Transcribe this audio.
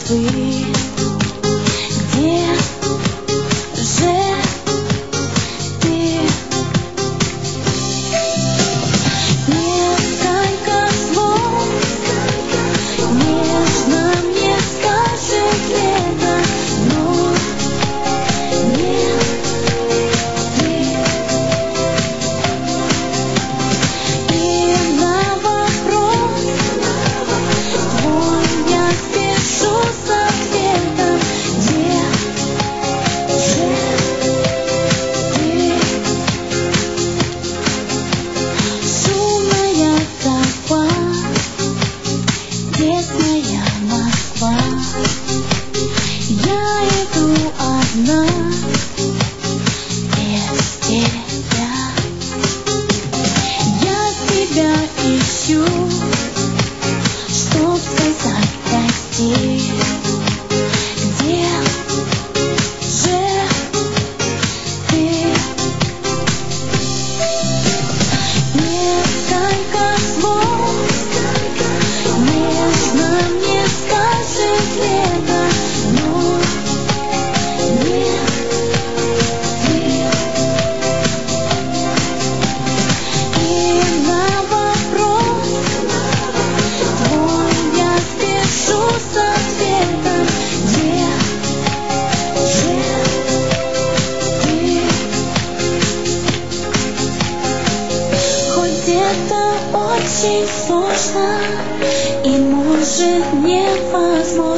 ты? Где же ты? Несколько слов нежно мне скажет лето, но нет ты. И на вопрос твой я спешу с ответом. Где же ты? Шумная толпа, тесная Москва. Я иду одна без тебя. Я тебя ищу, чтоб сказать прости. Где же ты? Несколько слов нежно мне скажет лето, но нет ты. И на вопрос твой я спешу с ответом. Где же ты? Хоть это очень сложно и может невозможно.